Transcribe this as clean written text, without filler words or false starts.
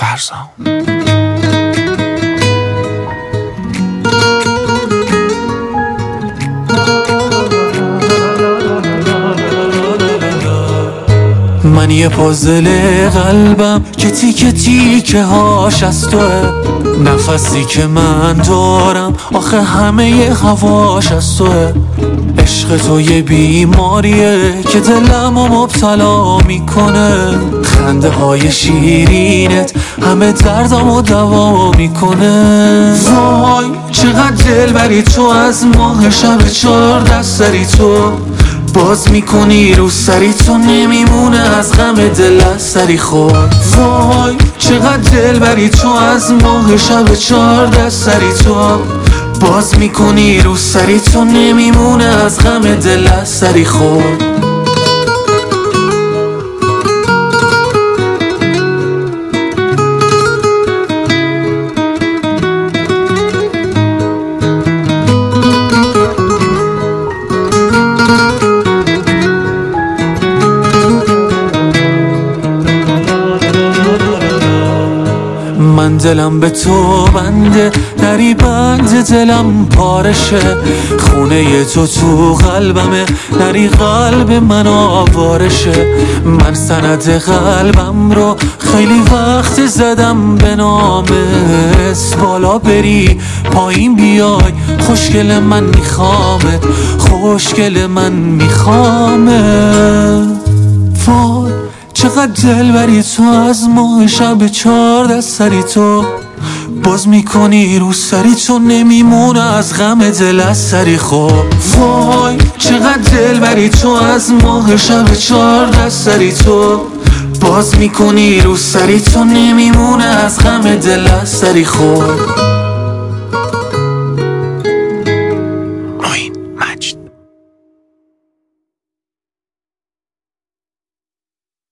فرزام. من یه پازل قلبم که تیکه تیکه هاش از توه، نفسی که من دارم آخه همه ی هواش از توه. عشق تو یه بیماریه که دلمو مبتلا میکنه، خنده های شیرینت همه دردمو دوا میکنه. وای چقدر دل بری تو، از ماه شب 14 سری تو باز میکنی رو سری تو، نمیمونه از غم دل از سری خود. وای چقدر دل بری تو، از ماه شب 14 سری تو باز میکنی رو سری تو، نمیمونه از غم دل از سری خود. من دلم به تو بنده، دری بند دلم پارشه، خونه تو تو قلبمه، دری قلب من آوارشه. من سند قلبم رو خیلی وقت زدم به نامت، بالا بری پایین بیای خوشگل من میخوامت، خوشگل من میخوامت. وای چقدر دل بری تو، از ماه شب 14 سری تو باز میکنی رو سری تو، نمیمونه از غم دل از سری خود. وای چقدر دل بری تو، از ماه شب 14 سری تو باز میکنی رو سری تو، نمیمونه از غم دل از سری خود.